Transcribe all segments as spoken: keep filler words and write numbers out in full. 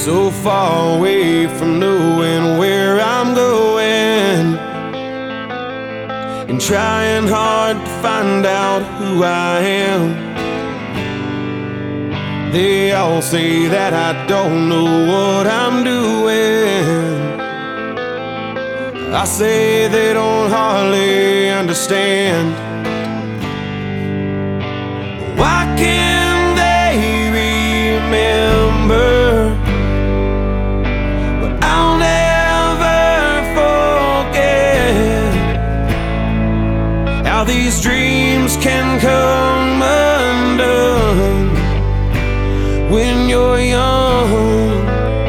so far away from knowing where I'm going, and trying hard to find out who I am. They all say that I don't know what I'm doing. I say they don't hardly understand. Why can't they remember what I'll never forget? How these dreams can come undone when you're young.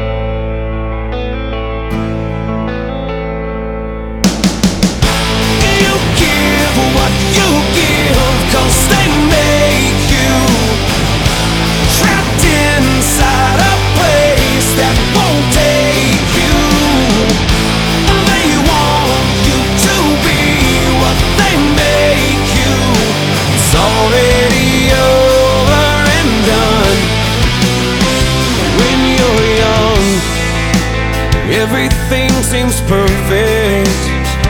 You give what you give, 'cause they make you trapped inside a place that won't take you. They want you to be what they make you. It's already over and done. When you're young, everything seems perfect,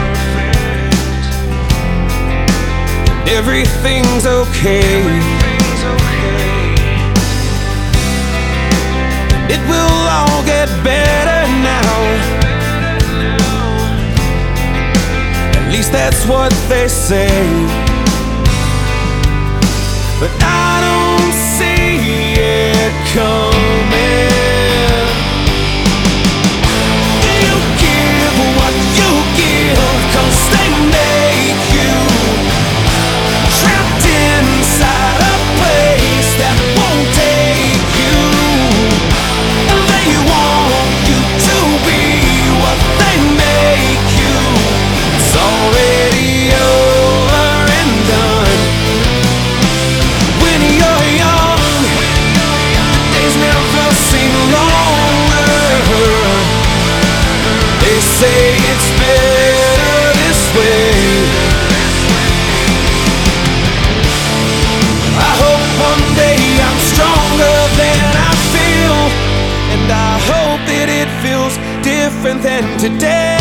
everything's okay. It will all get better now. At least that's what they say. But I don't see it coming. You give what you give, 'cause they make you trapped inside a place that won't take you. They want you to be what they make you. It's already over and done. When you're young, days never seem longer. They say it's better this way. I hope one day I'm stronger than I feel, and I hope that it feels different than today.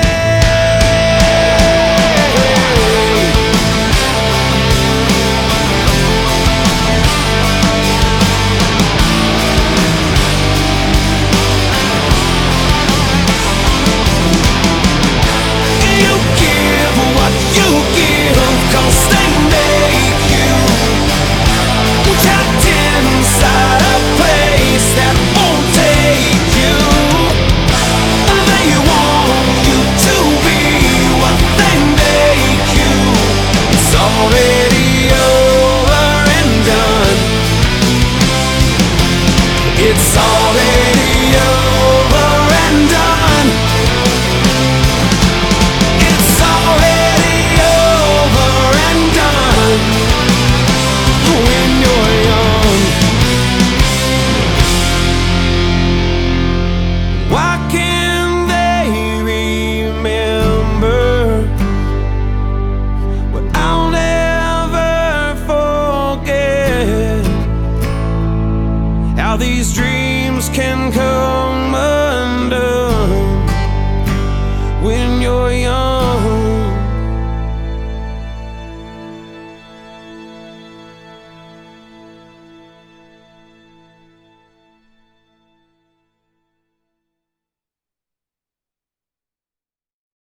You give what you give, 'cause they make you trapped inside a place that won't take you. They want you to be what they make you. It's already over and done. It's already over and done. It's already over and done. When you're young, why can't they remember what I'll never forget? How these dreams can come undone when you're young.